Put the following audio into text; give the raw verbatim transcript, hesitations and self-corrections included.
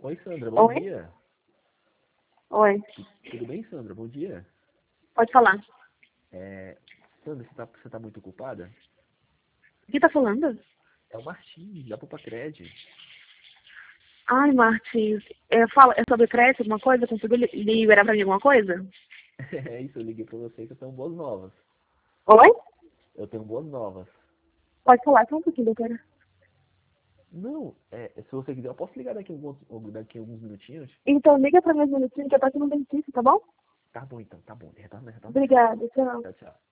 Oi, Sandra, bom Oi? dia. Oi. Tudo bem, Sandra? Bom dia. Pode falar. É... Sandra, você tá, você tá muito ocupada? O que tá falando? É o Martim, da Popacred. Ai, Martins, é, fala, é sobre crédito, alguma coisa? Conseguiu li- liberar pra mim alguma coisa? É isso, eu liguei pra você que eu tenho boas novas. Oi? Eu tenho boas novas. Pode falar só um pouquinho, doutora. Não, é, se você quiser, eu posso ligar daqui a alguns, daqui a alguns minutinhos? Então, liga pra mim no minutinho que eu tô aqui no dentista, tá bom? Tá bom, então, tá bom. Retorna, retorna já. Obrigada, tchau. Tchau, tchau.